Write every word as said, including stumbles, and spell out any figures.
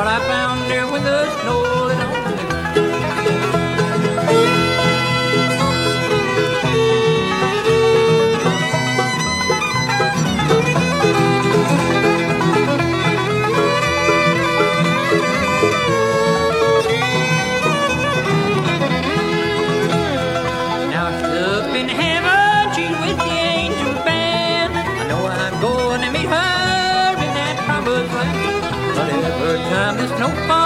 what I found there when the snow is on the loose. Now she's up in heaven, she's with the angel band. I know I'm going to meet her in that promised land. But every time the snow falls